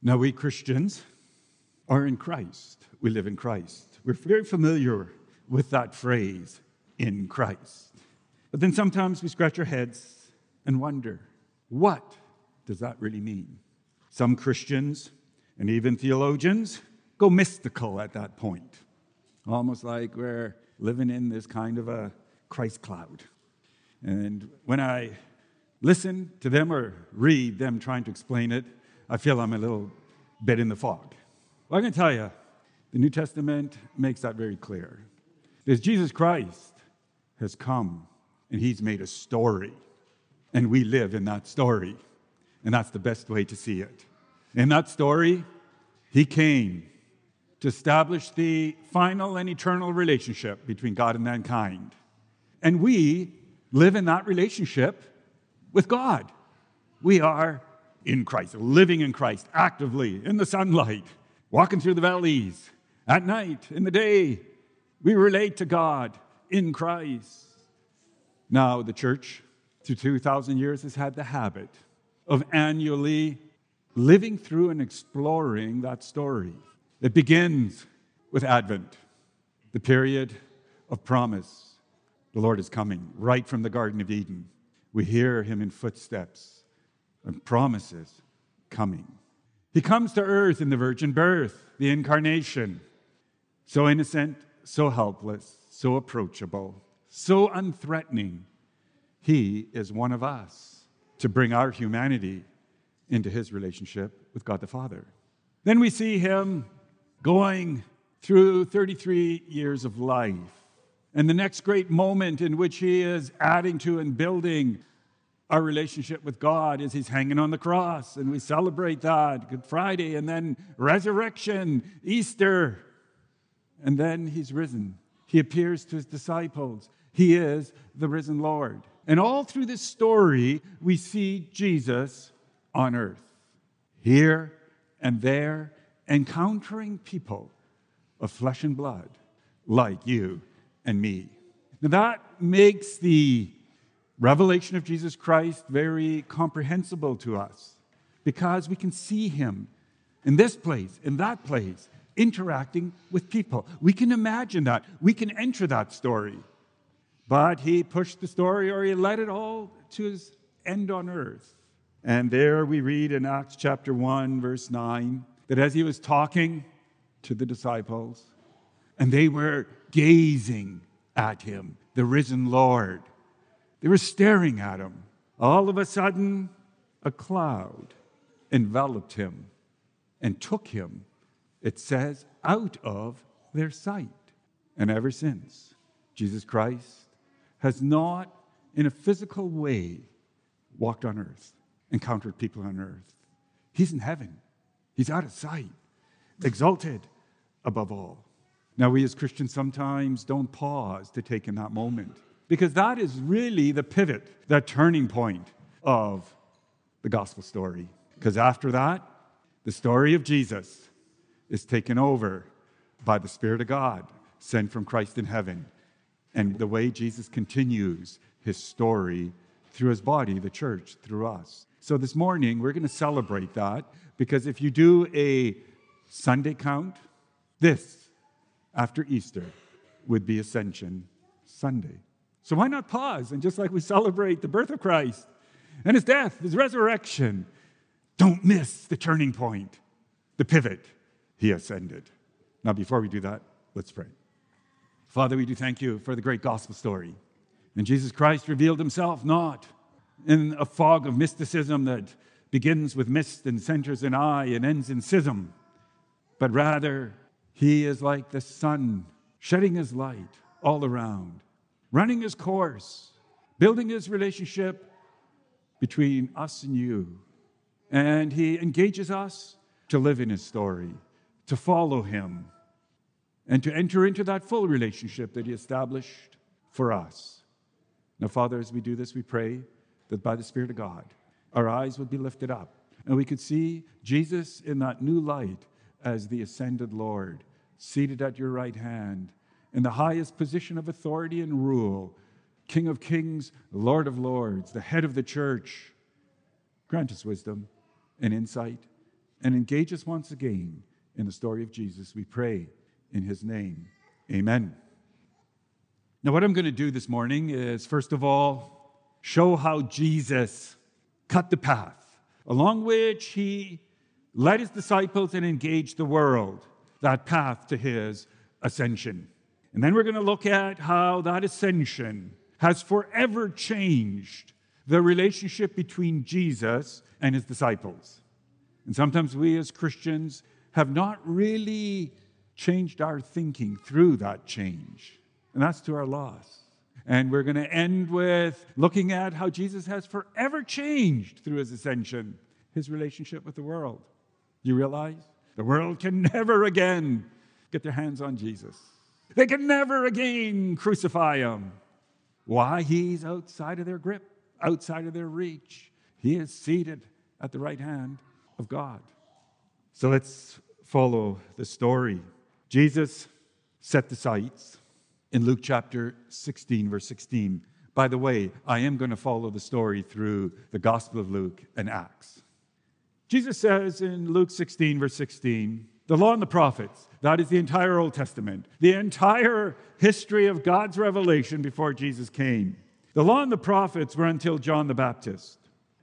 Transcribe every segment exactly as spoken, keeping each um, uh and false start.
Now, we Christians are in Christ. We live in Christ. We're very familiar with that phrase, in Christ. But then sometimes we scratch our heads and wonder, what does that really mean? Some Christians and even theologians go mystical at that point, almost like we're living in this kind of a Christ cloud. And when I listen to them or read them trying to explain it, I feel I'm a little bit in the fog. Well, I'm going to tell you, the New Testament makes that very clear. Because Jesus Christ has come and he's made a story. And we live in that story. And that's the best way to see it. In that story, he came to establish the final and eternal relationship between God and mankind. And we live in that relationship with God. We are in Christ, living in Christ, actively, in the sunlight, walking through the valleys, at night, in the day. We relate to God in Christ. Now, the church, through two thousand years, has had the habit of annually living through and exploring that story. It begins with Advent, the period of promise. The Lord is coming right from the Garden of Eden. We hear him in footsteps and promises coming. He comes to earth in the virgin birth, the incarnation. So innocent, so helpless, so approachable, so unthreatening. He is one of us to bring our humanity into his relationship with God the Father. Then we see him going through thirty-three years of life. And the next great moment in which he is adding to and building our relationship with God is he's hanging on the cross. And we celebrate that, Good Friday, and then resurrection, Easter. And then he's risen. He appears to his disciples. He is the risen Lord. And all through this story, we see Jesus on earth, here and there, encountering people of flesh and blood like you and me. Now that makes the revelation of Jesus Christ very comprehensible to us because we can see him in this place, in that place, interacting with people. We can imagine that. We can enter that story. But he pushed the story, or he led it all to his end on earth. And there we read in Acts chapter one, verse nine, that as he was talking to the disciples, and they were gazing at him, the risen Lord, they were staring at him. All of a sudden, a cloud enveloped him and took him, it says, out of their sight. And ever since, Jesus Christ has not, in a physical way, walked on earth, encountered people on earth. He's in heaven. He's out of sight, exalted above all. Now, we as Christians sometimes don't pause to take in that moment because that is really the pivot, that turning point of the gospel story. Because after that, the story of Jesus is taken over by the Spirit of God sent from Christ in heaven. And the way Jesus continues his story through his body, the church, through us. So this morning, we're going to celebrate that because if you do a Sunday count, this, after Easter, would be Ascension Sunday. So why not pause? And just like we celebrate the birth of Christ and his death, his resurrection, don't miss the turning point, the pivot. He ascended. Now, before we do that, let's pray. Father, we do thank you for the great gospel story. And Jesus Christ revealed himself not in a fog of mysticism that begins with mist and centers in eye and ends in schism, but rather he is like the sun, shedding his light all around, running his course, building his relationship between us and you. And he engages us to live in his story, to follow him, and to enter into that full relationship that he established for us. Now, Father, as we do this, we pray that by the Spirit of God, our eyes would be lifted up, and we could see Jesus in that new light as the ascended Lord, seated at your right hand, in the highest position of authority and rule, King of kings, Lord of lords, the head of the church. Grant us wisdom and insight and engage us once again in the story of Jesus. We pray in his name. Amen. Now, what I'm going to do this morning is, first of all, show how Jesus cut the path along which he led his disciples and engaged the world, that path to his ascension. And then we're going to look at how that ascension has forever changed the relationship between Jesus and his disciples. And sometimes we as Christians have not really changed our thinking through that change. And that's to our loss. And we're going to end with looking at how Jesus has forever changed through his ascension, his relationship with the world. You realize the world can never again get their hands on Jesus. They can never again crucify him. Why? He's outside of their grip, outside of their reach. He is seated at the right hand of God. So let's follow the story. Jesus set the sights in Luke chapter sixteen, verse sixteen. By the way, I am going to follow the story through the Gospel of Luke and Acts. Jesus says in Luke sixteen, verse sixteen, the law and the prophets, that is the entire Old Testament, the entire history of God's revelation before Jesus came. The law and the prophets were until John the Baptist.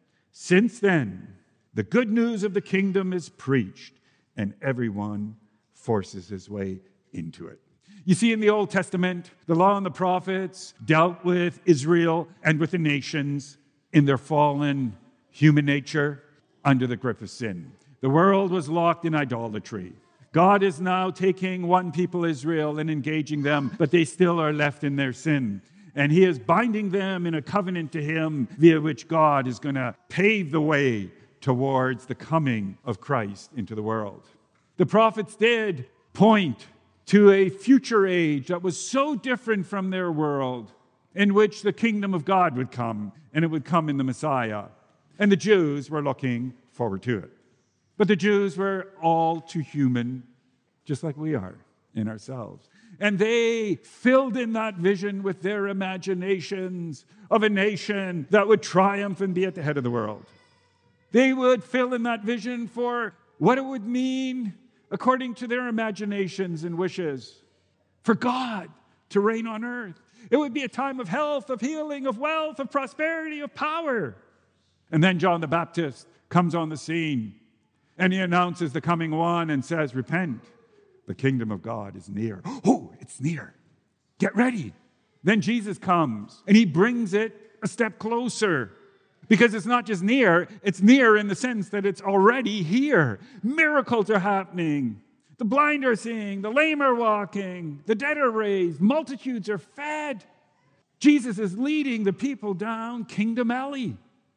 Since then, the good news of the kingdom is preached, and everyone forces his way into it. You see, in the Old Testament, the law and the prophets dealt with Israel and with the nations in their fallen human nature under the grip of sin. The world was locked in idolatry. God is now taking one people, Israel, and engaging them, but they still are left in their sin. And he is binding them in a covenant to him via which God is going to pave the way towards the coming of Christ into the world. The prophets did point to a future age that was so different from their world, in which the kingdom of God would come, and it would come in the Messiah. And the Jews were looking forward to it. But the Jews were all too human, just like we are in ourselves. And they filled in that vision with their imaginations of a nation that would triumph and be at the head of the world. They would fill in that vision for what it would mean, according to their imaginations and wishes, for God to reign on earth. It would be a time of health, of healing, of wealth, of prosperity, of power. And then John the Baptist comes on the scene, and he announces the coming one and says, repent, the kingdom of God is near. Oh, it's near. Get ready. Then Jesus comes, and he brings it a step closer. Because it's not just near, it's near in the sense that it's already here. Miracles are happening. The blind are seeing, the lame are walking, the dead are raised, multitudes are fed. Jesus is leading the people down Kingdom Alley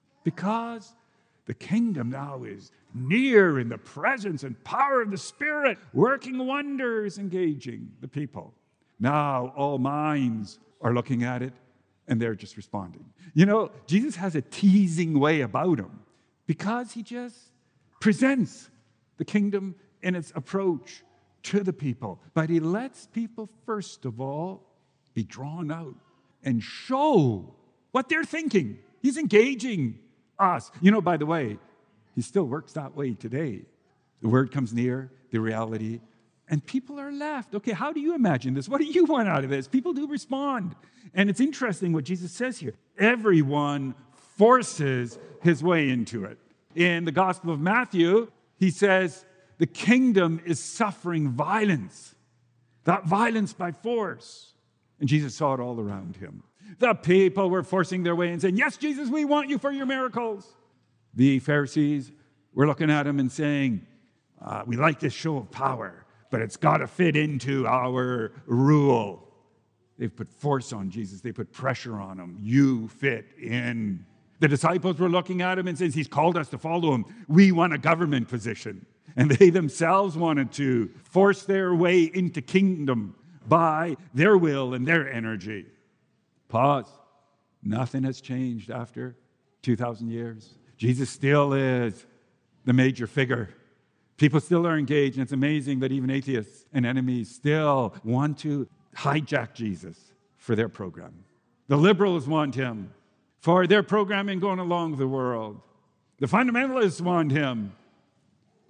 because the kingdom now is near in the presence and power of the Spirit, working wonders, engaging the people. Now all minds are looking at it, and they're just responding. You know, Jesus has a teasing way about him because he just presents the kingdom in its approach to the people. But he lets people, first of all, be drawn out and show what they're thinking. He's engaging us. You know, by the way, he still works that way today. The word comes near, the reality, and people are left. Okay, how do you imagine this? What do you want out of this? People do respond. And it's interesting what Jesus says here. Everyone forces his way into it. In the Gospel of Matthew, he says, the kingdom is suffering violence. That violence by force. And Jesus saw it all around him. The people were forcing their way and saying, yes, Jesus, we want you for your miracles. The Pharisees were looking at him and saying, uh, we like this show of power, but it's got to fit into our rule. They've put force on Jesus. They put pressure on him. You fit in. The disciples were looking at him and says, he's called us to follow him. We want a government position. And they themselves wanted to force their way into kingdom by their will and their energy. Pause. Nothing has changed after two thousand years. Jesus still is the major figure. People still are engaged, and it's amazing that even atheists and enemies still want to hijack Jesus for their program. The liberals want him for their programming going along the world. The fundamentalists want him.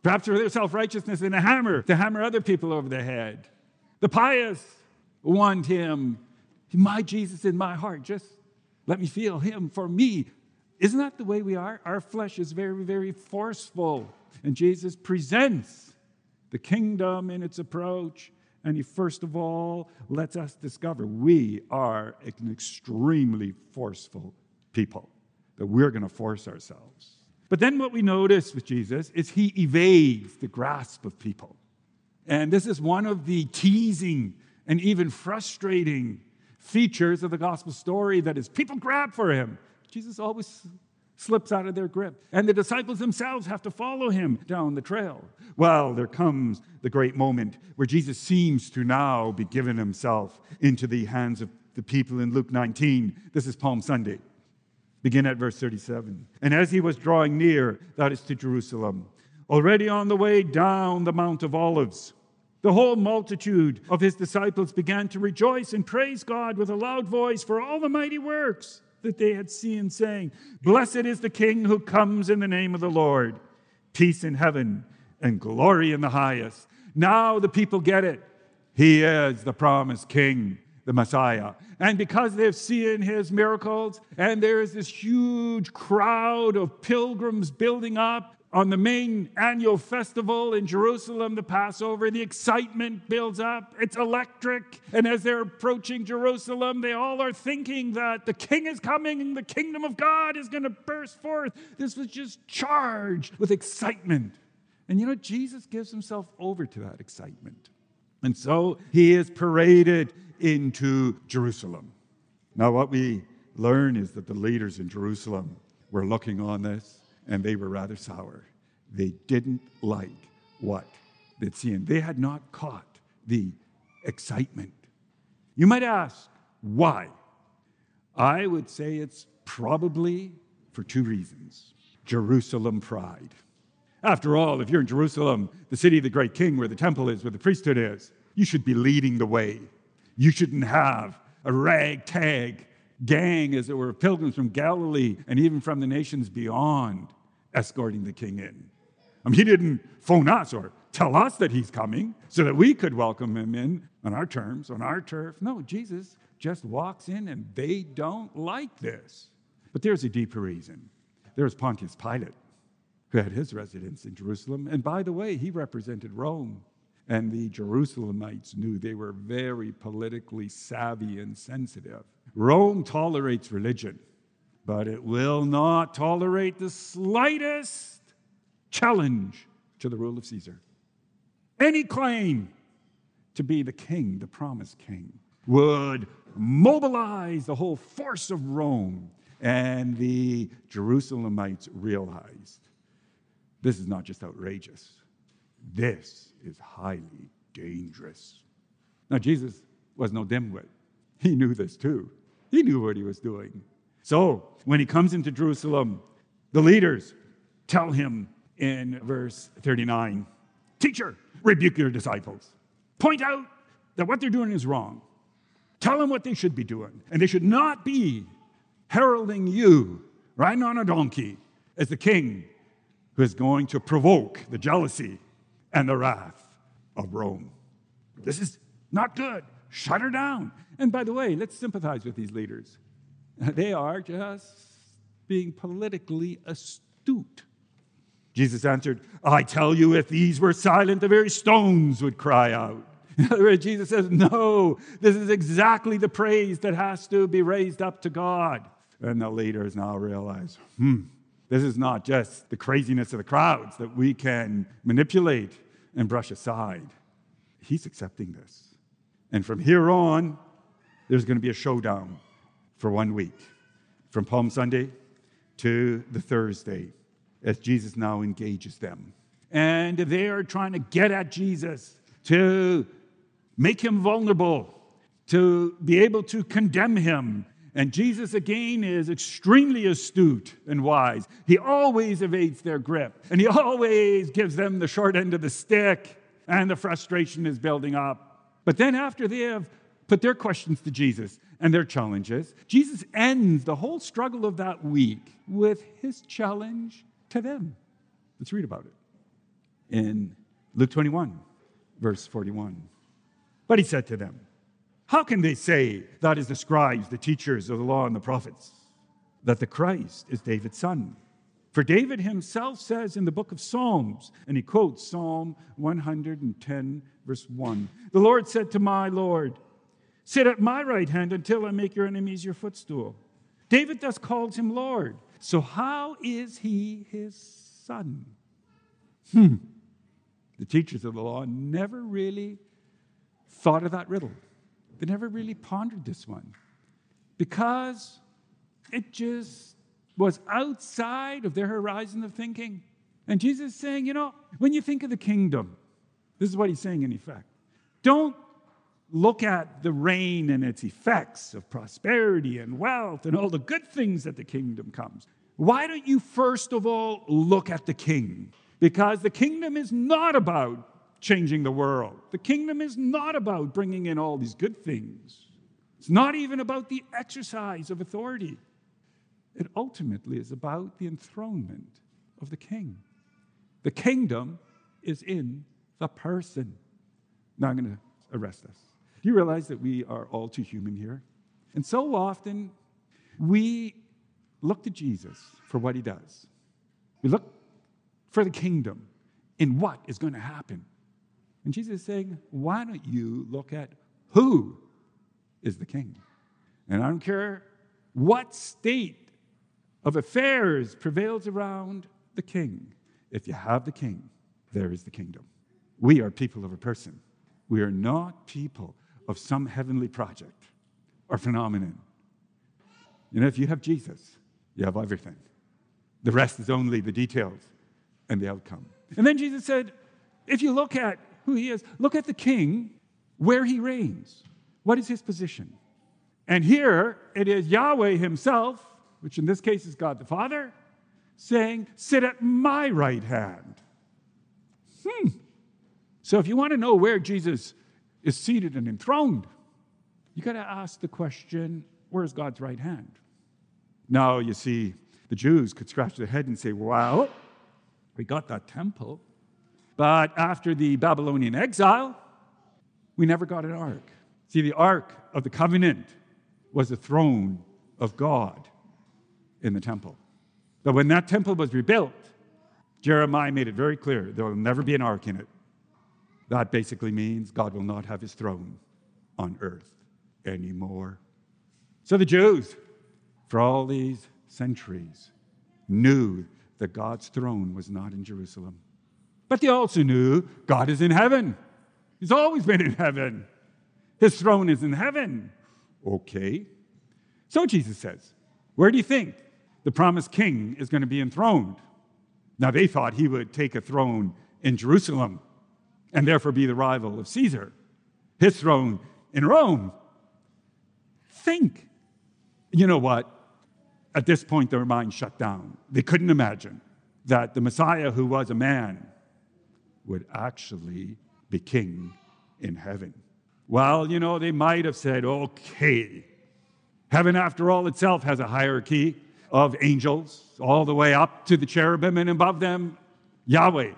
Perhaps for their self-righteousness and a hammer to hammer other people over the head. The pious want him, my Jesus in my heart. Just let me feel him for me. Isn't that the way we are? Our flesh is very, very forceful. And Jesus presents the kingdom in its approach. And he first of all lets us discover we are an extremely forceful people, that we're going to force ourselves. But then what we notice with Jesus is he evades the grasp of people. And this is one of the teasing and even frustrating features of the gospel story, that is, people grab for him. Jesus always slips out of their grip. And the disciples themselves have to follow him down the trail. Well, there comes the great moment where Jesus seems to now be giving himself into the hands of the people in Luke nineteen. This is Palm Sunday. Begin at verse thirty-seven. And as he was drawing near, that is to Jerusalem, already on the way down the Mount of Olives, the whole multitude of his disciples began to rejoice and praise God with a loud voice for all the mighty works that they had seen, saying, "Blessed is the King who comes in the name of the Lord. Peace in heaven and glory in the highest." Now the people get it. He is the promised King, the Messiah. And because they've seen his miracles, and there is this huge crowd of pilgrims building up on the main annual festival in Jerusalem, the Passover, the excitement builds up. It's electric. And as they're approaching Jerusalem, they all are thinking that the king is coming and the kingdom of God is going to burst forth. This was just charged with excitement. And you know, Jesus gives himself over to that excitement. And so he is paraded into Jerusalem. Now, what we learn is that the leaders in Jerusalem were looking on this, and they were rather sour. They didn't like what they'd seen. They had not caught the excitement. You might ask, why? I would say it's probably for two reasons. Jerusalem pride. After all, if you're in Jerusalem, the city of the great king, where the temple is, where the priesthood is, you should be leading the way. You shouldn't have a ragtag gang, as it were, of pilgrims from Galilee and even from the nations beyond escorting the king in. I mean, he didn't phone us or tell us that he's coming so that we could welcome him in on our terms, on our turf. No, Jesus just walks in, and they don't like this. But there's a deeper reason. There's Pontius Pilate, who had his residence in Jerusalem. And by the way, he represented Rome. And the Jerusalemites knew they were very politically savvy and sensitive. Rome tolerates religion, but it will not tolerate the slightest challenge to the rule of Caesar. Any claim to be the king, the promised king, would mobilize the whole force of Rome. And the Jerusalemites realized this is not just outrageous. This is highly dangerous. Now, Jesus was no dimwit. He knew this too. He knew what he was doing. So, when he comes into Jerusalem, the leaders tell him in verse thirty-nine, "Teacher, rebuke your disciples. Point out that what they're doing is wrong. Tell them what they should be doing. And they should not be heralding you, riding on a donkey, as the king who is going to provoke the jealousy and the wrath of Rome. This is not good. Shut her down." And by the way, let's sympathize with these leaders. They are just being politically astute. Jesus answered, "I tell you, if these were silent, the very stones would cry out." In other words, Jesus says, no, this is exactly the praise that has to be raised up to God. And the leaders now realize, hmm, this is not just the craziness of the crowds that we can manipulate and brush aside. He's accepting this. And from here on, there's going to be a showdown for one week, from Palm Sunday to the Thursday, as Jesus now engages them. And they are trying to get at Jesus to make him vulnerable, to be able to condemn him. And Jesus, again, is extremely astute and wise. He always evades their grip, and he always gives them the short end of the stick, and the frustration is building up. But then after they have put their questions to Jesus and their challenges, Jesus ends the whole struggle of that week with his challenge to them. Let's read about it. in Luke twenty-one, verse forty-one. But he said to them, how can they say, that is the scribes, the teachers of the law and the prophets, that the Christ is David's son? For David himself says in the book of Psalms, and he quotes Psalm one hundred ten, verse one, the Lord said to my Lord, sit at my right hand until I make your enemies your footstool. David thus calls him Lord. So how is he his son? Hmm. The teachers of the law never really thought of that riddle. They never really pondered this one because it just was outside of their horizon of thinking. And Jesus is saying, you know, when you think of the kingdom, this is what he's saying in effect. Don't look at the reign and its effects of prosperity and wealth and all the good things that the kingdom comes. Why don't you first of all look at the king? Because the kingdom is not about changing the world. The kingdom is not about bringing in all these good things. It's not even about the exercise of authority. It ultimately is about the enthronement of the king. The kingdom is in the person. Now I'm going to arrest us. Do you realize that we are all too human here? And so often we look to Jesus for what he does. We look for the kingdom in what is going to happen. And Jesus is saying, why don't you look at who is the king? And I don't care what state of affairs prevails around the king. If you have the king, there is the kingdom. We are people of a person. We are not people of some heavenly project or phenomenon. You know, if you have Jesus, you have everything. The rest is only the details and the outcome. And then Jesus said, if you look at who he is, look at the king, where he reigns. What is his position? And here it is Yahweh himself, which in this case is God the Father, saying, sit at my right hand. Hmm. So if you want to know where Jesus is seated and enthroned, you got to ask the question, where's God's right hand? Now, you see, the Jews could scratch their head and say, well, we got that temple, but after the Babylonian exile, we never got an ark. See, the ark of the covenant was the throne of God in the temple. But when that temple was rebuilt, Jeremiah made it very clear there will never be an ark in it. That basically means God will not have his throne on earth anymore. So the Jews, for all these centuries, knew that God's throne was not in Jerusalem. But they also knew God is in heaven. He's always been in heaven. His throne is in heaven. Okay. So Jesus says, where do you think the promised king is going to be enthroned? Now they thought he would take a throne in Jerusalem and therefore be the rival of Caesar. His throne in Rome. Think. You know what? At this point, their minds shut down. They couldn't imagine that the Messiah, who was a man, would actually be king in heaven. Well, you know, they might have said, okay, heaven, after all, itself has a hierarchy of angels all the way up to the cherubim, and above them, Yahweh.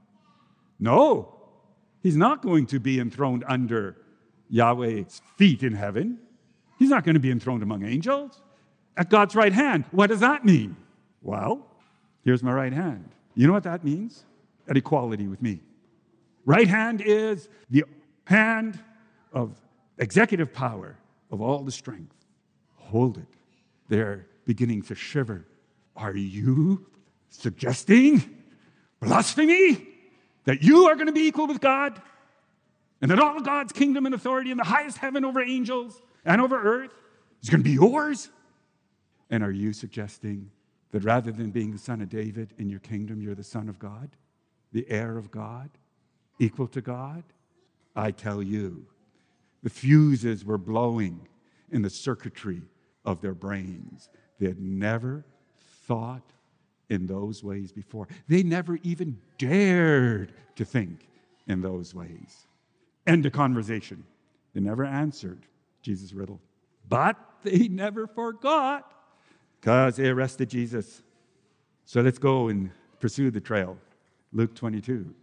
No, he's not going to be enthroned under Yahweh's feet in heaven. He's not going to be enthroned among angels. At God's right hand. What does that mean? Well, here's my right hand. You know what that means? At equality with me. Right hand is the hand of executive power, of all the strength. Hold it. They're beginning to shiver. Are you suggesting blasphemy? That you are going to be equal with God? And that all of God's kingdom and authority in the highest heaven over angels and over earth is going to be yours? And are you suggesting that rather than being the son of David in your kingdom, you're the son of God, the heir of God, equal to God? I tell you, the fuses were blowing in the circuitry of their brains. They had never thought in those ways before. They never even dared to think in those ways. End of conversation. They never answered Jesus' riddle. But they never forgot, because they arrested Jesus. So let's go and pursue the trail. Luke twenty-two.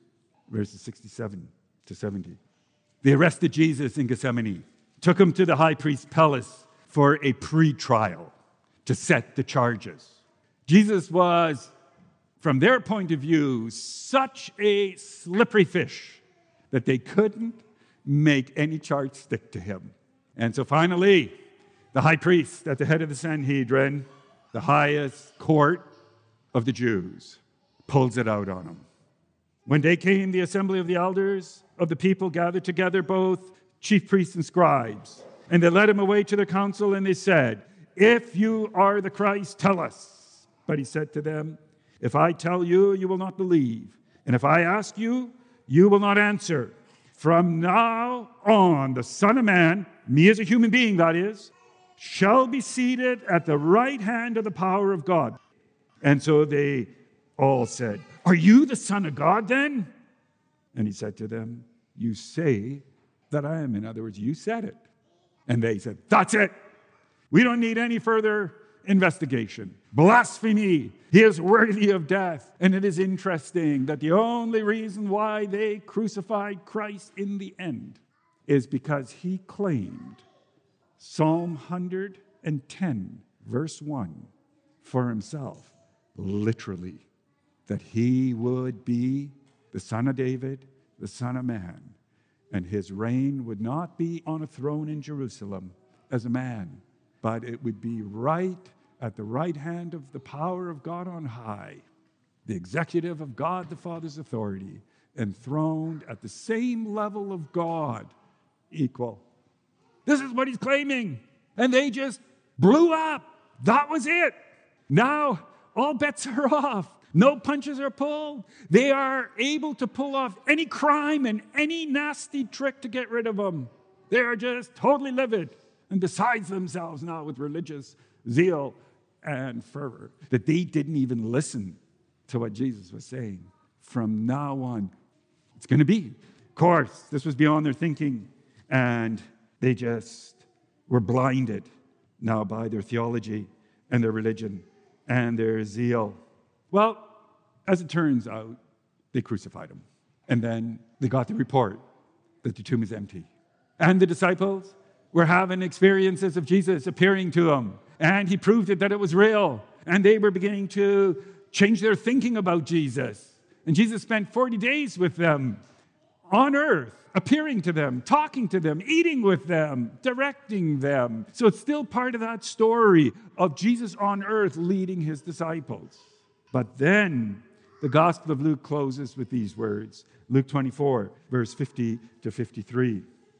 verses sixty-seven to seventy. They arrested Jesus in Gethsemane, took him to the high priest's palace for a pre-trial to set the charges. Jesus was, from their point of view, such a slippery fish that they couldn't make any charge stick to him. And so finally, the high priest at the head of the Sanhedrin, the highest court of the Jews, pulls it out on him. When day came, the assembly of the elders of the people gathered together, both chief priests and scribes. And they led him away to the council, and they said, "If you are the Christ, tell us." But he said to them, "If I tell you, you will not believe. And if I ask you, you will not answer. From now on, the Son of Man, me as a human being, that is, shall be seated at the right hand of the power of God." And so they all said, "Are you the Son of God then?" And he said to them, "You say that I am." In other words, you said it. And they said, "That's it. We don't need any further investigation. Blasphemy. He is worthy of death." And it is interesting that the only reason why they crucified Christ in the end is because he claimed Psalm one hundred ten, verse one, for himself, literally, that he would be the Son of David, the Son of Man, and his reign would not be on a throne in Jerusalem as a man, but it would be right at the right hand of the power of God on high, the executive of God the Father's authority, enthroned at the same level of God, equal. This is what he's claiming. And they just blew up. That was it. Now, all bets are off. No punches are pulled. They are able to pull off any crime and any nasty trick to get rid of him. They are just totally livid and besides themselves now with religious zeal and fervor, that they didn't even listen to what Jesus was saying. From now on, it's going to be. Of course, this was beyond their thinking, and they just were blinded now by their theology and their religion and their zeal. Well, as it turns out, they crucified him. And then they got the report that the tomb is empty. And the disciples were having experiences of Jesus appearing to them. And he proved it that it was real. And they were beginning to change their thinking about Jesus. And Jesus spent forty days with them on earth, appearing to them, talking to them, eating with them, directing them. So it's still part of that story of Jesus on earth leading his disciples. But then the Gospel of Luke closes with these words. Luke twenty-four, verse fifty to fifty-three.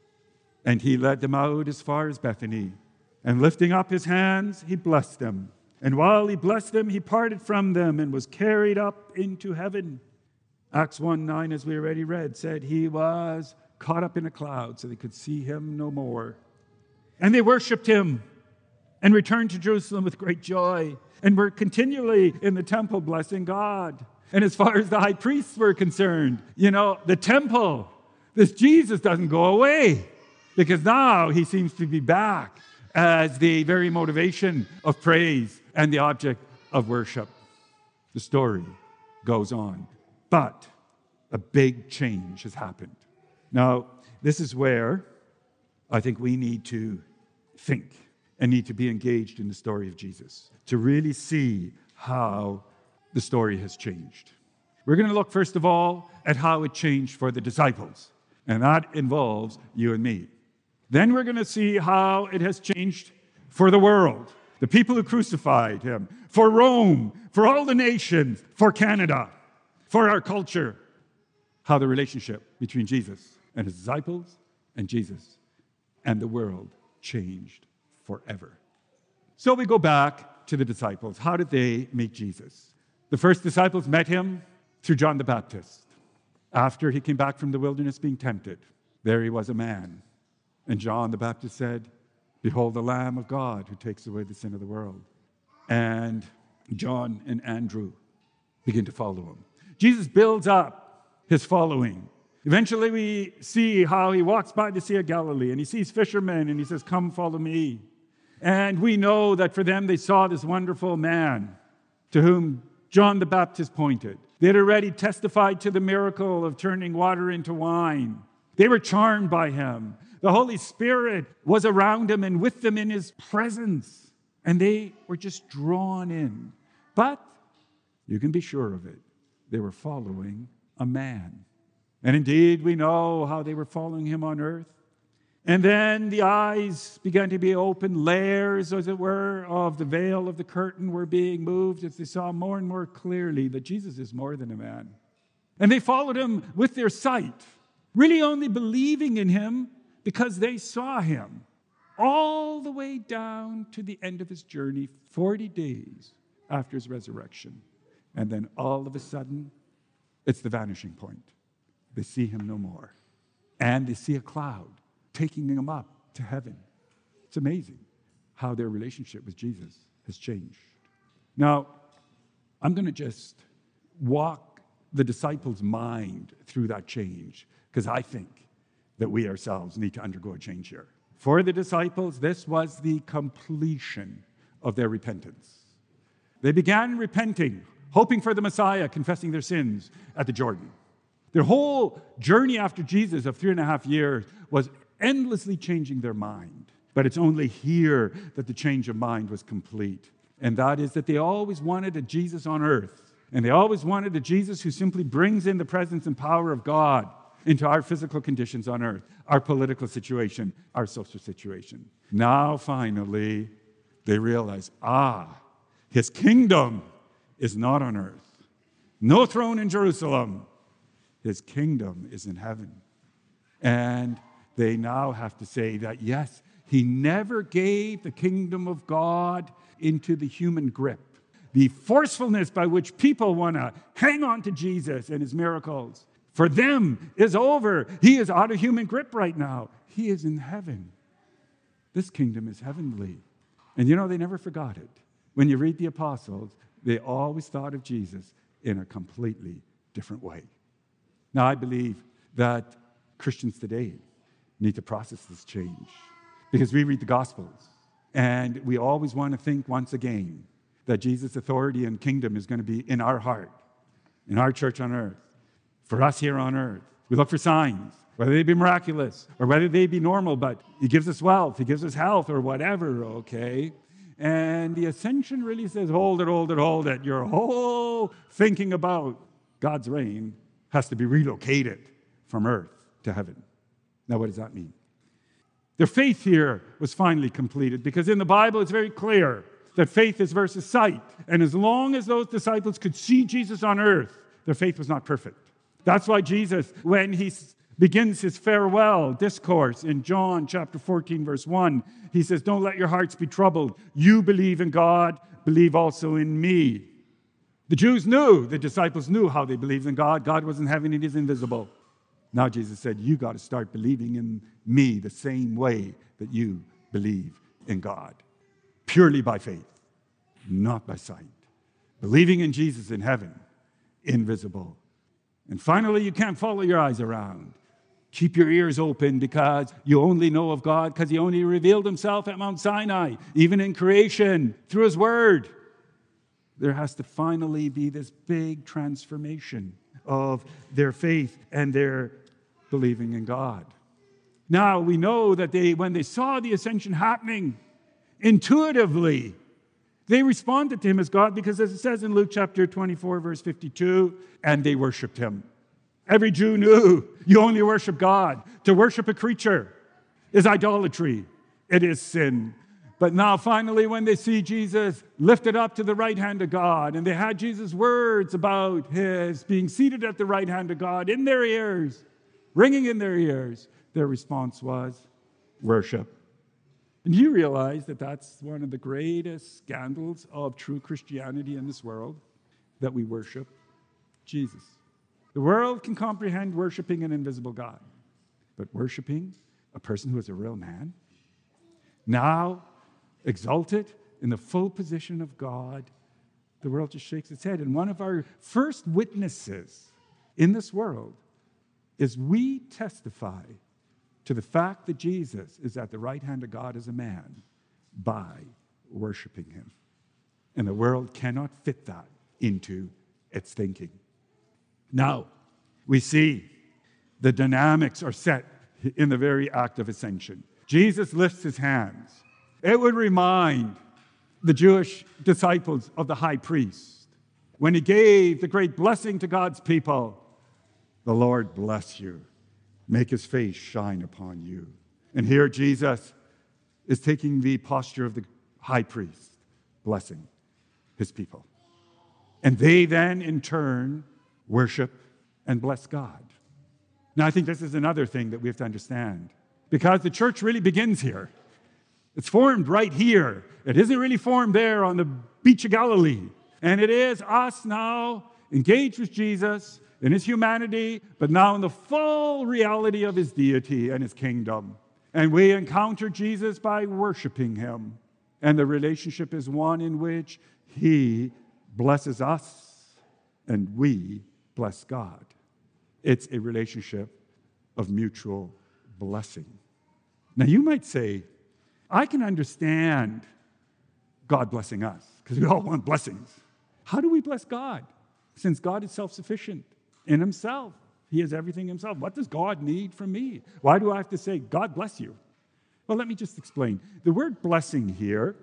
"And he led them out as far as Bethany. And lifting up his hands, he blessed them. And while he blessed them, he parted from them and was carried up into heaven." Acts one nine, as we already read, said he was caught up in a cloud so they could see him no more. And they worshiped him and returned to Jerusalem with great joy and were continually in the temple blessing God. And as far as the high priests were concerned, you know, the temple, this Jesus doesn't go away because now he seems to be back as the very motivation of praise and the object of worship. The story goes on. But a big change has happened. Now, this is where I think we need to think and need to be engaged in the story of Jesus to really see how the story has changed. We're going to look, first of all, at how it changed for the disciples, and that involves you and me. Then we're going to see how it has changed for the world, the people who crucified him, for Rome, for all the nations, for Canada, for our culture, how the relationship between Jesus and his disciples and Jesus and the world changed forever. So we go back to the disciples. How did they meet Jesus? The first disciples met him through John the Baptist. After he came back from the wilderness being tempted, there he was a man. And John the Baptist said, "Behold the Lamb of God who takes away the sin of the world." And John and Andrew begin to follow him. Jesus builds up his following. Eventually we see how he walks by the Sea of Galilee and he sees fishermen and he says, "Come, follow me." And we know that for them they saw this wonderful man to whom John the Baptist pointed. They They had already testified to the miracle of turning water into wine. They were charmed by him. The Holy Spirit was around him and with them in his presence. And they were just drawn in. But you can be sure of it. They were following a man. And indeed, we know how they were following him on earth. And then the eyes began to be opened, layers, as it were, of the veil of the curtain were being moved as they saw more and more clearly that Jesus is more than a man. And they followed him with their sight, really only believing in him because they saw him all the way down to the end of his journey, forty days after his resurrection. And then all of a sudden, it's the vanishing point. They see him no more. And they see a cloud taking him up to heaven. It's amazing how their relationship with Jesus has changed. Now, I'm going to just walk the disciples' mind through that change, because I think that we ourselves need to undergo a change here. For the disciples, this was the completion of their repentance. They began repenting, hoping for the Messiah, confessing their sins at the Jordan. Their whole journey after Jesus of three and a half years was endlessly changing their mind. But it's only here that the change of mind was complete. And that is that they always wanted a Jesus on earth. And they always wanted a Jesus who simply brings in the presence and power of God into our physical conditions on earth, our political situation, our social situation. Now, finally, they realize, ah, his kingdom is not on earth. No throne in Jerusalem. His kingdom is in heaven. And they now have to say that, yes, he never gave the kingdom of God into the human grip. The forcefulness by which people want to hang on to Jesus and his miracles, for them, is over. He is out of human grip right now. He is in heaven. This kingdom is heavenly. And you know, they never forgot it. When you read the apostles, they always thought of Jesus in a completely different way. Now, I believe that Christians today need to process this change, because we read the Gospels and we always want to think once again that Jesus' authority and kingdom is going to be in our heart, in our church on earth, for us here on earth. We look for signs, whether they be miraculous or whether they be normal, but he gives us wealth, he gives us health or whatever, okay? And the ascension really says, hold it, hold it, hold it. Your whole thinking about God's reign has to be relocated from earth to heaven. Now, what does that mean? Their faith here was finally completed, because in the Bible it's very clear that faith is versus sight. And as long as those disciples could see Jesus on earth, their faith was not perfect. That's why Jesus, when he begins his farewell discourse in John chapter fourteen, verse one, he says, don't let your hearts be troubled. You believe in God, believe also in me. The Jews knew, the disciples knew how they believed in God. God was in heaven, he is invisible. Now Jesus said, you got to start believing in me the same way that you believe in God. Purely by faith, not by sight. Believing in Jesus in heaven, invisible. And finally, you can't follow your eyes around. Keep your ears open, because you only know of God because he only revealed himself at Mount Sinai, even in creation, through his word. There has to finally be this big transformation of their faith and their believing in God. Now, we know that they, when they saw the ascension happening, intuitively, they responded to him as God, because as it says in Luke chapter twenty-four, verse fifty-two, and they worshiped him. Every Jew knew you only worship God. To worship a creature is idolatry. It is sin. But now finally, when they see Jesus lifted up to the right hand of God, and they had Jesus' words about his being seated at the right hand of God in their ears, ringing in their ears, their response was worship. And you realize that that's one of the greatest scandals of true Christianity in this world, that we worship Jesus. The world can comprehend worshiping an invisible God, but worshiping a person who is a real man, now exalted in the full position of God, the world just shakes its head. And one of our first witnesses in this world is we testify to the fact that Jesus is at the right hand of God as a man by worshiping him. And the world cannot fit that into its thinking. Now, we see the dynamics are set in the very act of ascension. Jesus lifts his hands. It would remind the Jewish disciples of the high priest when he gave the great blessing to God's people. The Lord bless you, make his face shine upon you. And here Jesus is taking the posture of the high priest, blessing his people. And they then, in turn, worship and bless God. Now, I think this is another thing that we have to understand, because the church really begins here. It's formed right here. It isn't really formed there on the beach of Galilee. And it is us now engaged with Jesus in his humanity, but now in the full reality of his deity and his kingdom. And we encounter Jesus by worshiping him. And the relationship is one in which he blesses us and we bless God. It's a relationship of mutual blessing. Now, you might say, I can understand God blessing us, because we all want blessings. How do we bless God? Since God is self-sufficient in himself. He has everything himself. What does God need from me? Why do I have to say, God bless you? Well, let me just explain. The word blessing here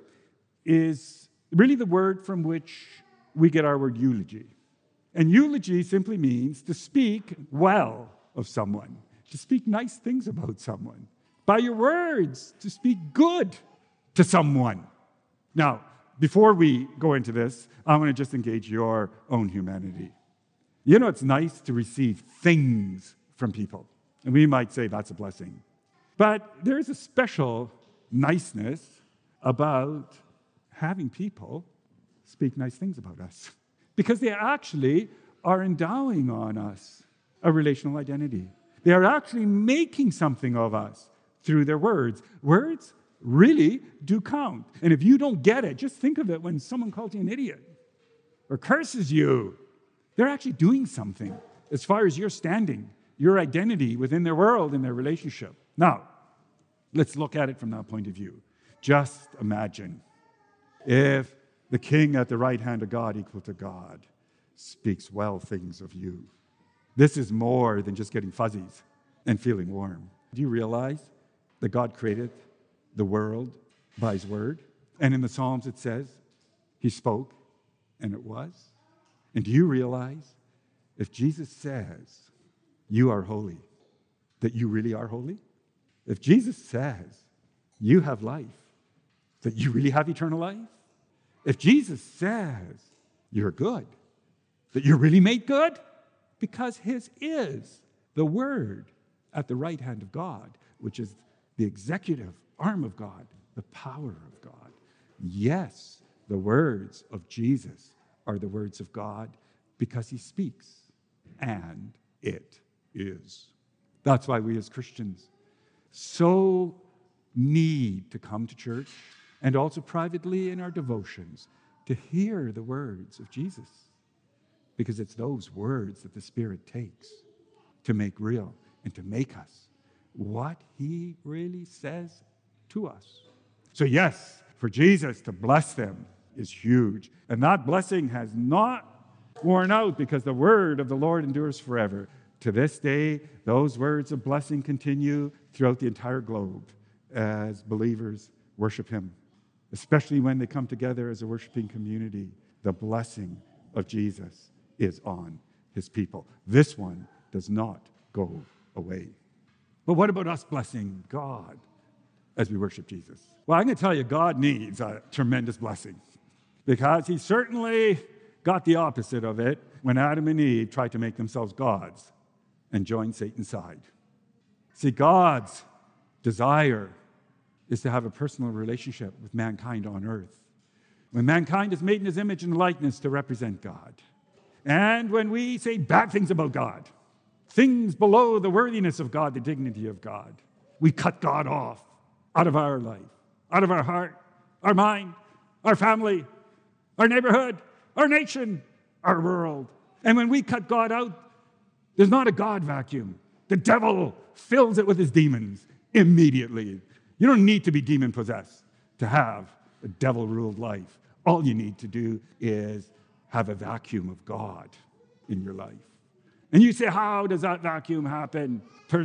is really the word from which we get our word eulogy. And eulogy simply means to speak well of someone, to speak nice things about someone. By your words, to speak good to someone. Now, before we go into this, I want to just engage your own humanity. You know, it's nice to receive things from people. And we might say that's a blessing. But there's a special niceness about having people speak nice things about us, because they actually are endowing on us a relational identity. They are actually making something of us through their words. Words really do count. And if you don't get it, just think of it when someone calls you an idiot or curses you. They're actually doing something as far as your standing, your identity within their world and their relationship. Now, let's look at it from that point of view. Just imagine if the king at the right hand of God, equal to God, speaks well things of you. This is more than just getting fuzzies and feeling warm. Do you realize that God created the world by his word? And in the Psalms it says, he spoke and it was. And do you realize if Jesus says, you are holy, that you really are holy? If Jesus says, you have life, that you really have eternal life? If Jesus says, you're good, that you're really made good? Because his is the word at the right hand of God, which is the executive arm of God, the power of God. Yes, the words of Jesus are the words of God because he speaks, and it is. That's why we as Christians so need to come to church and also privately in our devotions to hear the words of Jesus, because it's those words that the Spirit takes to make real and to make us what he really says to us. So yes, for Jesus to bless them is huge. And that blessing has not worn out, because the word of the Lord endures forever. To this day, those words of blessing continue throughout the entire globe as believers worship him, especially when they come together as a worshiping community. The blessing of Jesus is on his people. This one does not go away. But what about us blessing God as we worship Jesus? Well, I'm going to tell you, God needs a tremendous blessing, because he certainly got the opposite of it when Adam and Eve tried to make themselves gods and join Satan's side. See, God's desire is to have a personal relationship with mankind on earth. When mankind is made in his image and likeness to represent God. And when we say bad things about God, things below the worthiness of God, the dignity of God, we cut God off out of our life, out of our heart, our mind, our family, our neighborhood, our nation, our world. And when we cut God out, there's not a God vacuum. The devil fills it with his demons immediately. You don't need to be demon-possessed to have a devil-ruled life. All you need to do is have a vacuum of God in your life. And you say, how does that vacuum happen?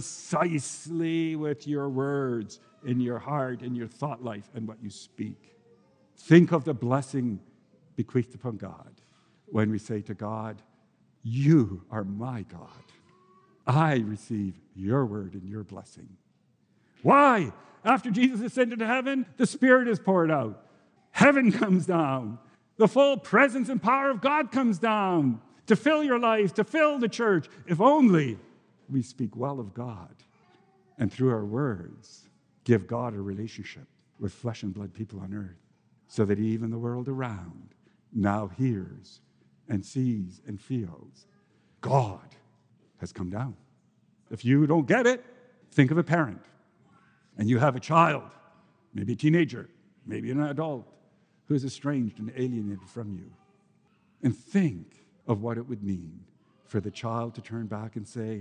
Precisely with your words, in your heart, in your thought life, and what you speak. Think of the blessing bequeathed upon God when we say to God, you are my God. I receive your word and your blessing. Why? After Jesus ascended to heaven, the Spirit is poured out. Heaven comes down. The full presence and power of God comes down to fill your life, to fill the church, if only we speak well of God and through our words give God a relationship with flesh and blood people on earth so that even the world around now hears and sees and feels God has come down. If you don't get it, think of a parent and you have a child, maybe a teenager, maybe an adult who is estranged and alienated from you. And think of what it would mean for the child to turn back and say,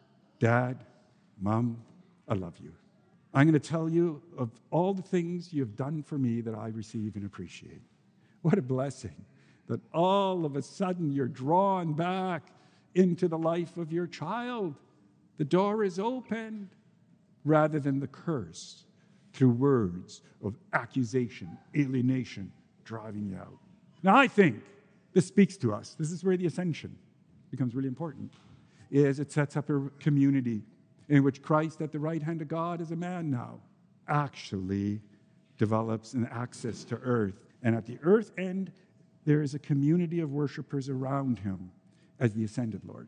Dad, Mom, I love you. I'm going to tell you of all the things you've done for me that I receive and appreciate. What a blessing that all of a sudden you're drawn back into the life of your child. The door is opened rather than the curse through words of accusation, alienation, driving you out. Now, I think this speaks to us. This is where the ascension becomes really important, is it sets up a community in which Christ at the right hand of God as a man now actually develops an access to earth. And at the earth end, there is a community of worshipers around him as the ascended Lord.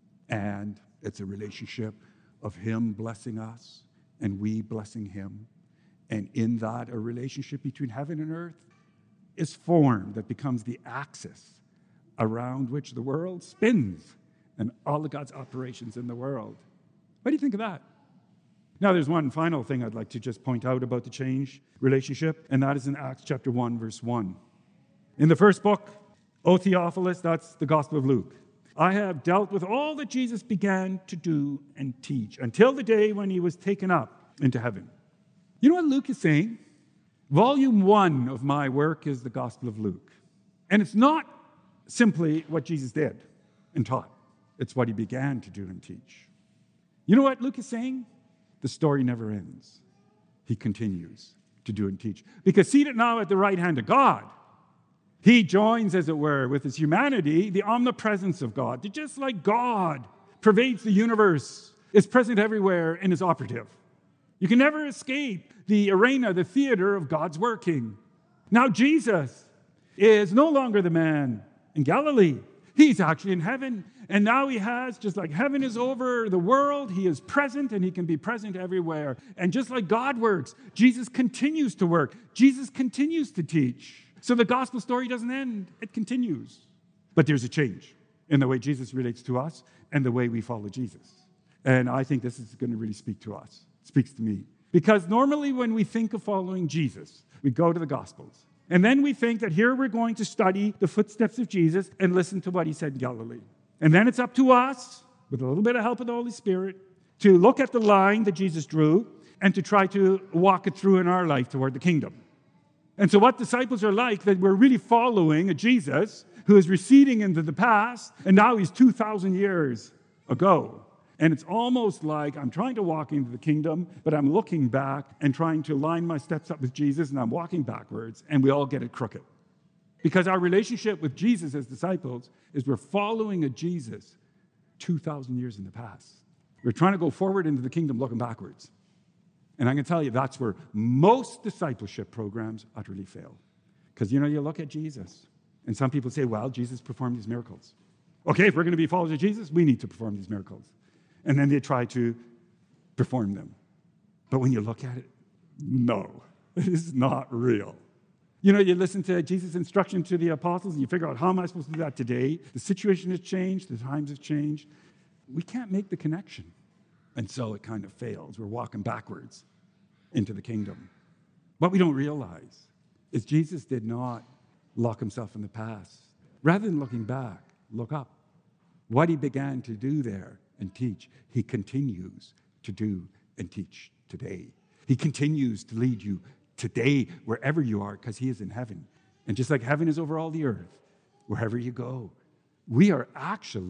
And it's a relationship of him blessing us and we blessing him. And in that, a relationship between heaven and earth is formed that becomes the axis around which the world spins and all of God's operations in the world. What do you think of that? Now, there's one final thing I'd like to just point out about the change relationship, and that is in Acts chapter one, verse one. In the first book, O Theophilus, that's the Gospel of Luke, I have dealt with all that Jesus began to do and teach until the day when he was taken up into heaven. You know what Luke is saying? Volume one of my work is the Gospel of Luke. And it's not simply what Jesus did and taught. It's what he began to do and teach. You know what Luke is saying? The story never ends. He continues to do and teach. Because seated now at the right hand of God, he joins, as it were, with his humanity, the omnipresence of God. Just like God pervades the universe, is present everywhere, and is operative. You can never escape the arena, the theater of God's working. Now Jesus is no longer the man in Galilee. He's actually in heaven. And now he has, just like heaven is over the world, he is present and he can be present everywhere. And just like God works, Jesus continues to work. Jesus continues to teach. So the gospel story doesn't end. It continues. But there's a change in the way Jesus relates to us and the way we follow Jesus. And I think this is going to really speak to us. It speaks to me. Because normally when we think of following Jesus, we go to the Gospels. And then we think that here we're going to study the footsteps of Jesus and listen to what he said in Galilee. And then it's up to us, with a little bit of help of the Holy Spirit, to look at the line that Jesus drew and to try to walk it through in our life toward the kingdom. And so what disciples are like, that we're really following a Jesus who is receding into the past, and now he's two thousand years ago. And it's almost like I'm trying to walk into the kingdom, but I'm looking back and trying to line my steps up with Jesus, and I'm walking backwards, and we all get it crooked. Because our relationship with Jesus as disciples is we're following a Jesus two thousand years in the past. We're trying to go forward into the kingdom looking backwards. And I can tell you that's where most discipleship programs utterly fail. Because, you know, you look at Jesus, and some people say, well, Jesus performed these miracles. Okay, if we're going to be followers of Jesus, we need to perform these miracles. And then they try to perform them. But when you look at it, no, it is not real. You know, you listen to Jesus' instruction to the apostles, and you figure out, how am I supposed to do that today? The situation has changed. The times have changed. We can't make the connection. And so it kind of fails. We're walking backwards into the kingdom. What we don't realize is Jesus did not lock himself in the past. Rather than looking back, look up. What he began to do there and teach, he continues to do and teach today. He continues to lead you today, wherever you are, because he is in heaven. And just like heaven is over all the earth, wherever you go, we are actually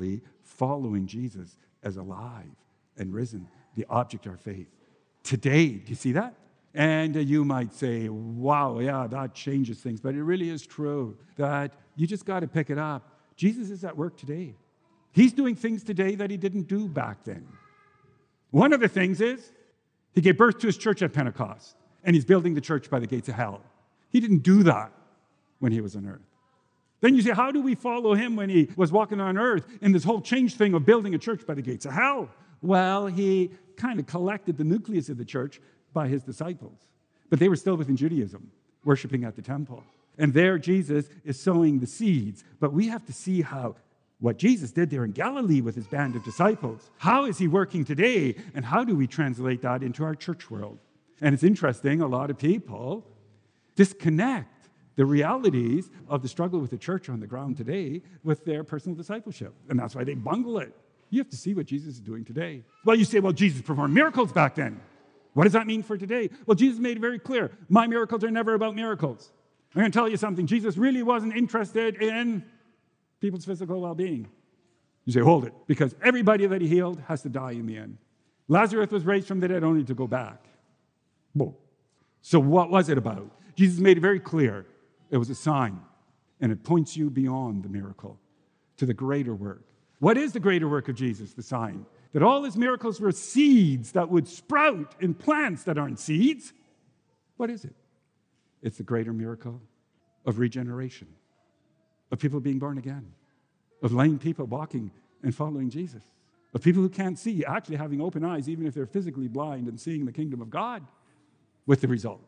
following Jesus as alive and risen, the object of our faith. Today, do you see that? And uh, you might say, wow, yeah, that changes things. But it really is true that you just got to pick it up. Jesus is at work today. He's doing things today that he didn't do back then. One of the things is he gave birth to his church at Pentecost, and he's building the church by the gates of hell. He didn't do that when he was on earth. Then you say, how do we follow him when he was walking on earth in this whole change thing of building a church by the gates of hell? Well, he kind of collected the nucleus of the church by his disciples. But they were still within Judaism, worshiping at the temple. And there Jesus is sowing the seeds. But we have to see how what Jesus did there in Galilee with his band of disciples. How is he working today? And how do we translate that into our church world? And it's interesting, a lot of people disconnect the realities of the struggle with the church on the ground today with their personal discipleship. And that's why they bungle it. You have to see what Jesus is doing today. Well, you say, well, Jesus performed miracles back then. What does that mean for today? Well, Jesus made it very clear. My miracles are never about miracles. I'm going to tell you something. Jesus really wasn't interested in people's physical well-being. You say, hold it, because everybody that he healed has to die in the end. Lazarus was raised from the dead only to go back. Whoa. So what was it about? Jesus made it very clear. It was a sign, and it points you beyond the miracle to the greater work. What is the greater work of Jesus? The sign. That all his miracles were seeds that would sprout in plants that aren't seeds. What is it? It's the greater miracle of regeneration, of people being born again, of lame people walking and following Jesus, of people who can't see actually having open eyes, even if they're physically blind, and seeing the kingdom of God, with the result.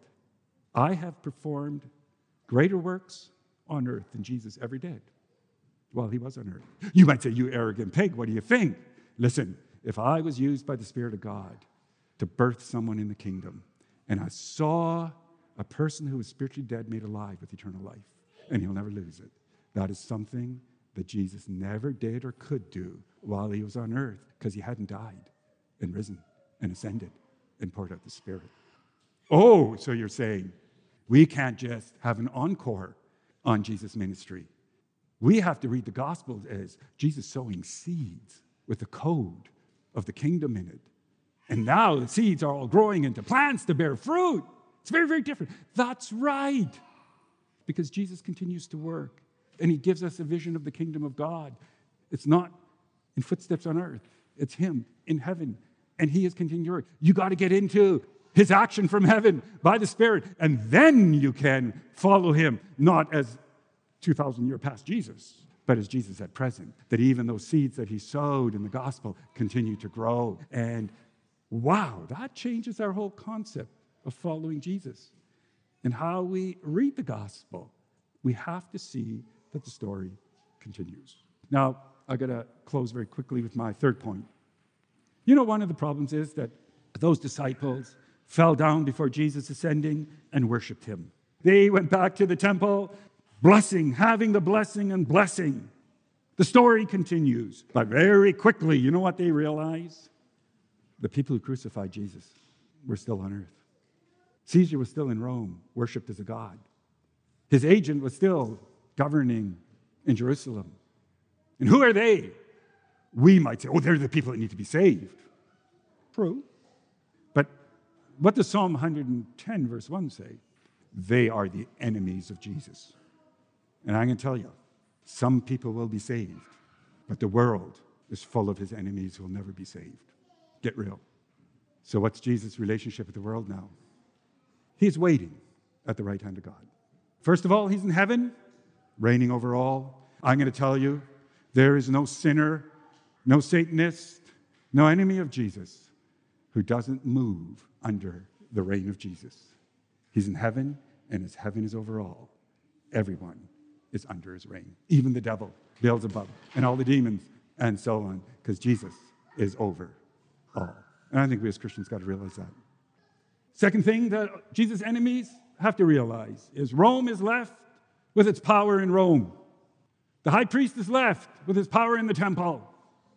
I have performed greater works on earth than Jesus ever did while he was on earth. You might say, you arrogant pig, what do you think? Listen, if I was used by the Spirit of God to birth someone in the kingdom, and I saw a person who was spiritually dead made alive with eternal life, and he'll never lose it, that is something that Jesus never did or could do while he was on earth, because he hadn't died and risen and ascended and poured out the Spirit. Oh, so you're saying we can't just have an encore on Jesus' ministry. We have to read the Gospels as Jesus sowing seeds with the code of the kingdom in it. And now the seeds are all growing into plants to bear fruit. It's very, very different. That's right. Because Jesus continues to work, and he gives us a vision of the kingdom of God. It's not in footsteps on earth. It's him in heaven, and he is continuing to work. You got to get into his action from heaven by the Spirit, and then you can follow him, not as two thousand years past Jesus, but as Jesus at present, that even those seeds that he sowed in the gospel continue to grow. And wow, that changes our whole concept of following Jesus and how we read the gospel. We have to see that the story continues. Now, I got to close very quickly with my third point. You know, one of the problems is that those disciples fell down before Jesus ascending and worshiped him. They went back to the temple, blessing, having the blessing and blessing. The story continues. But very quickly, you know what they realized? The people who crucified Jesus were still on earth. Caesar was still in Rome, worshipped as a god. His agent was still governing in Jerusalem. And who are they? We might say, oh, they're the people that need to be saved. True. But what does Psalm one ten, verse one say? They are the enemies of Jesus. And I can tell you, some people will be saved, but the world is full of his enemies who will never be saved. Get real. So what's Jesus' relationship with the world now? He's waiting at the right hand of God. First of all, he's in heaven, reigning over all. I'm going to tell you, there is no sinner, no Satanist, no enemy of Jesus who doesn't move under the reign of Jesus. He's in heaven, and his heaven is over all. Everyone is under his reign. Even the devil, Beelzebub, and all the demons, and so on, because Jesus is over all. And I think we as Christians got to realize that. Second thing that Jesus' enemies have to realize is Rome is left with its power in Rome. The high priest is left with his power in the temple.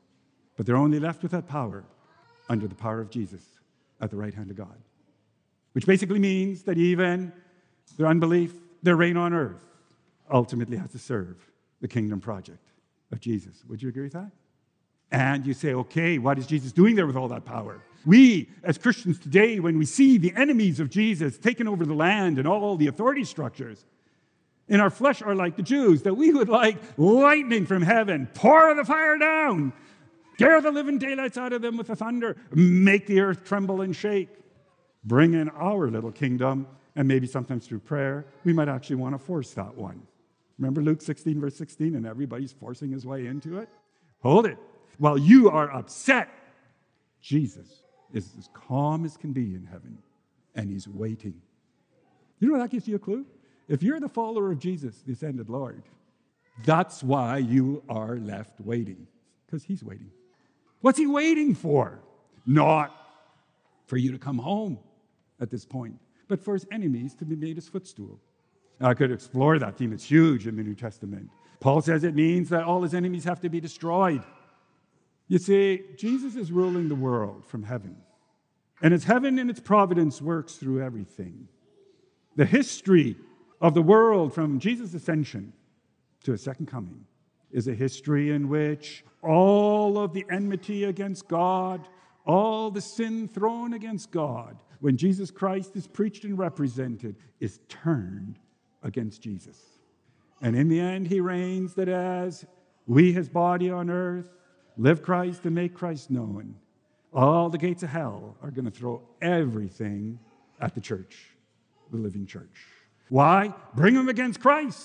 But they're only left with that power under the power of Jesus at the right hand of God. Which basically means that even their unbelief, their reign on earth, ultimately has to serve the kingdom project of Jesus. Would you agree with that? And you say, okay, what is Jesus doing there with all that power? We, as Christians today, when we see the enemies of Jesus taking over the land and all the authority structures, in our flesh are like the Jews, that we would like lightning from heaven, pour the fire down, scare the living daylights out of them with the thunder, make the earth tremble and shake, bring in our little kingdom, and maybe sometimes through prayer, we might actually want to force that one. Remember Luke sixteen, verse sixteen, and everybody's forcing his way into it? Hold it. While you are upset, Jesus is as calm as can be in heaven, and he's waiting. You know that gives you a clue? If you're the follower of Jesus, the ascended Lord, that's why you are left waiting, because he's waiting. What's he waiting for? Not for you to come home at this point, but for his enemies to be made his footstool. Now, I could explore that theme. It's huge in the New Testament. Paul says it means that all his enemies have to be destroyed. You see, Jesus is ruling the world from heaven. And it's heaven in its providence works through everything. The history of the world from Jesus' ascension to his second coming is a history in which all of the enmity against God, all the sin thrown against God, when Jesus Christ is preached and represented, is turned against Jesus. And in the end, he reigns that as we, his body on earth, live Christ and make Christ known, all the gates of hell are going to throw everything at the church, the living church. Why? Bring them against Christ.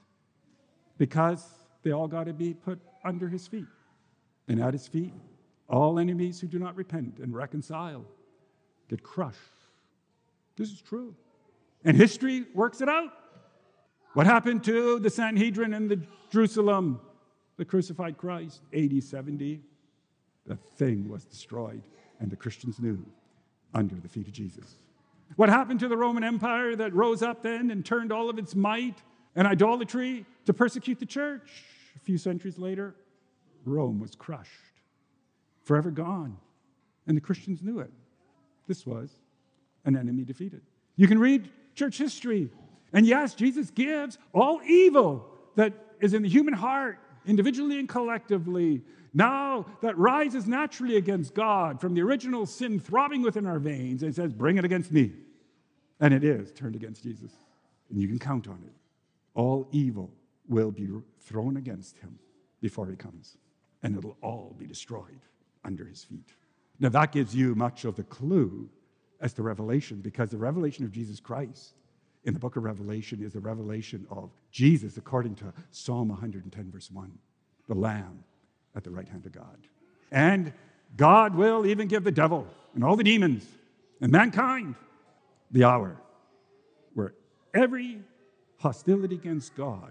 Because they all got to be put under his feet. And at his feet, all enemies who do not repent and reconcile get crushed. This is true. And history works it out. What happened to the Sanhedrin in the Jerusalem, the crucified Christ, A D seventy? The thing was destroyed, and the Christians knew, under the feet of Jesus. What happened to the Roman Empire that rose up then and turned all of its might and idolatry to persecute the church? A few centuries later, Rome was crushed, forever gone, and the Christians knew it. This was an enemy defeated. You can read church history, and yes, Jesus gives all evil that is in the human heart, individually and collectively, now that rises naturally against God from the original sin throbbing within our veins, and says, bring it against me. And it is turned against Jesus. And you can count on it. All evil will be thrown against him before he comes. And it'll all be destroyed under his feet. Now that gives you much of the clue as to Revelation, because the revelation of Jesus Christ in the book of Revelation is the revelation of Jesus according to Psalm one hundred ten, verse one, the Lamb at the right hand of God. And God will even give the devil and all the demons and mankind the hour where every hostility against God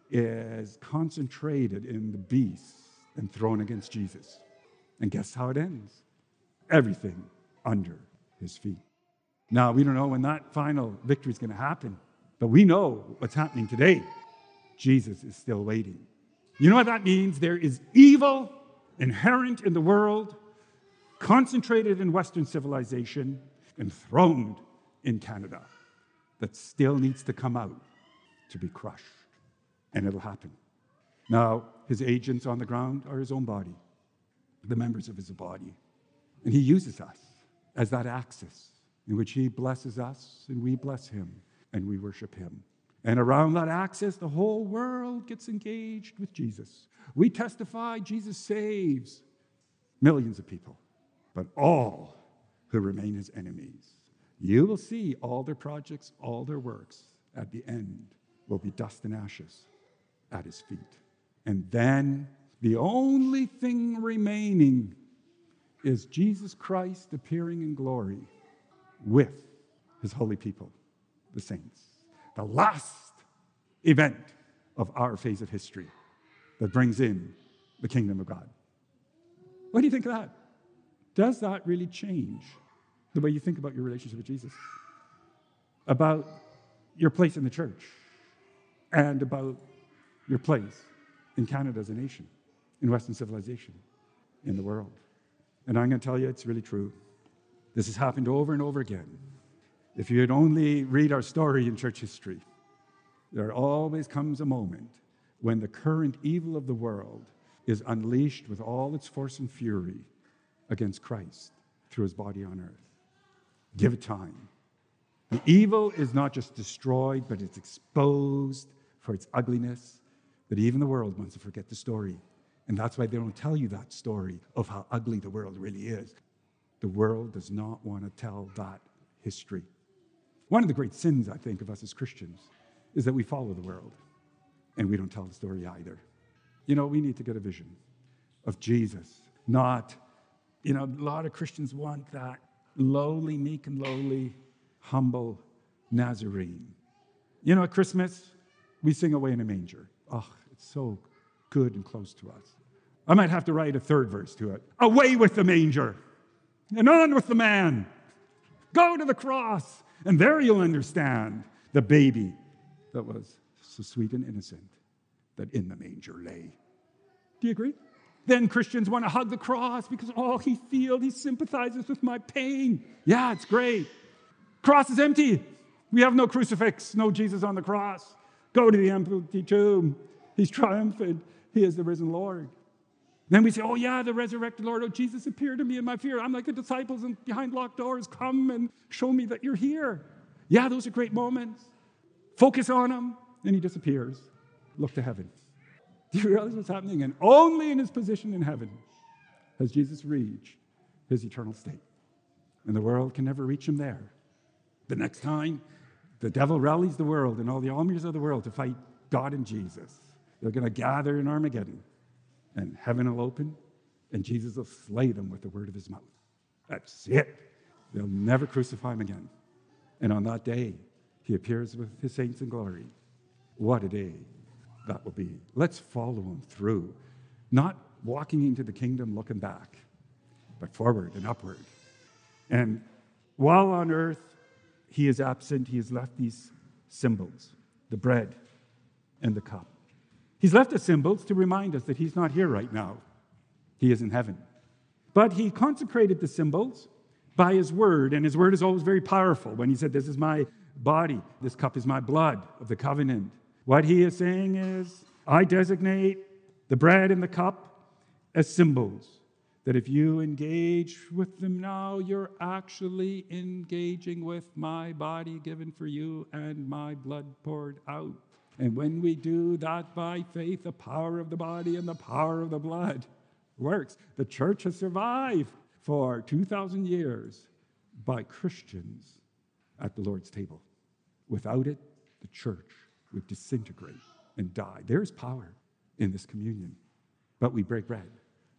is concentrated in the beast and thrown against Jesus. And guess how it ends? Everything under his feet. Now, we don't know when that final victory is going to happen, but we know what's happening today. Jesus is still waiting. You know what that means? There is evil inherent in the world, concentrated in Western civilization, enthroned in Canada, that still needs to come out to be crushed. And it'll happen. Now, his agents on the ground are his own body, the members of his body. And he uses us as that axis in which he blesses us and we bless him and we worship him. And around that axis, the whole world gets engaged with Jesus. We testify Jesus saves millions of people, but all who remain his enemies. You will see all their projects, all their works, at the end will be dust and ashes at his feet. And then the only thing remaining is Jesus Christ appearing in glory with his holy people, the saints. The last event of our phase of history that brings in the kingdom of God. What do you think of that? Does that really change the way you think about your relationship with Jesus? About your place in the church and about your place in Canada as a nation, in Western civilization, in the world? And I'm going to tell you, it's really true. This has happened over and over again. If you'd only read our story in church history, there always comes a moment when the current evil of the world is unleashed with all its force and fury against Christ through his body on earth. Give it time. The evil is not just destroyed, but it's exposed for its ugliness, that even the world wants to forget the story. And that's why they don't tell you that story of how ugly the world really is. The world does not want to tell that history. One of the great sins, I think, of us as Christians is that we follow the world and we don't tell the story either. You know, we need to get a vision of Jesus, not, you know, a lot of Christians want that lowly, meek and lowly, humble Nazarene. You know, at Christmas, we sing Away in a Manger. Oh, it's so good and close to us. I might have to write a third verse to it. Away with the manger and on with the man. Go to the cross, and there you'll understand the baby that was so sweet and innocent that in the manger lay. Do you agree? Then Christians want to hug the cross because, oh, he feels, he sympathizes with my pain. Yeah, it's great. Cross is empty. We have no crucifix, no Jesus on the cross. Go to the empty tomb. He's triumphant. He is the risen Lord. Then we say, oh, yeah, the resurrected Lord. Oh, Jesus appeared to me in my fear. I'm like the disciples and behind locked doors. Come and show me that you're here. Yeah, those are great moments. Focus on him, and he disappears. Look to heaven. Do you realize what's happening? And only in his position in heaven has Jesus reached his eternal state. And the world can never reach him there. The next time the devil rallies the world and all the armies of the world to fight God and Jesus, they're going to gather in Armageddon. And heaven will open, and Jesus will slay them with the word of his mouth. That's it. They'll never crucify him again. And on that day, he appears with his saints in glory. What a day that will be. Let's follow him through, not walking into the kingdom looking back, but forward and upward. And while on earth he is absent, he has left these symbols, the bread and the cup. He's left us symbols to remind us that he's not here right now. He is in heaven. But he consecrated the symbols by his word, and his word is always very powerful. When he said, this is my body, this cup is my blood of the covenant. What he is saying is, I designate the bread and the cup as symbols, that if you engage with them now, you're actually engaging with my body given for you and my blood poured out. And when we do that by faith, the power of the body and the power of the blood works. The church has survived for two thousand years by Christians at the Lord's table. Without it, the church would disintegrate and die. There's power in this communion, but we break bread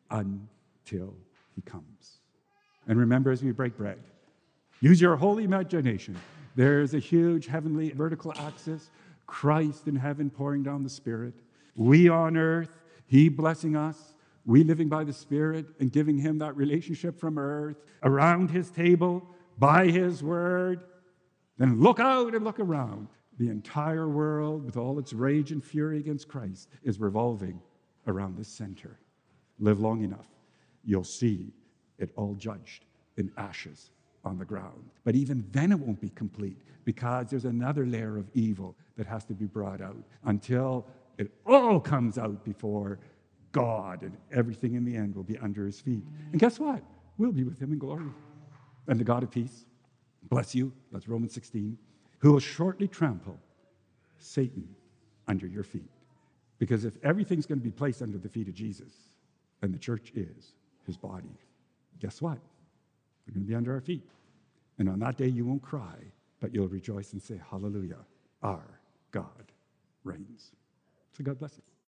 until he comes. And remember, as we break bread, use your holy imagination. There's a huge heavenly vertical axis, Christ in heaven pouring down the Spirit. We on earth, he blessing us, we living by the Spirit and giving him that relationship from earth, around his table, by his word. Then look out and look around. The entire world, with all its rage and fury against Christ, is revolving around this center. Live long enough, you'll see it all judged in ashes on the ground. But even then it won't be complete, because there's another layer of evil that has to be brought out until it all comes out before God, and everything in the end will be under his feet. And guess what? We'll be with him in glory. And the God of peace, bless you, that's Romans sixteen, who will shortly trample Satan under your feet. Because if everything's going to be placed under the feet of Jesus, and the church is his body, guess what? We're going to be under our feet. And on that day, you won't cry, but you'll rejoice and say, hallelujah, our God reigns. So God bless you.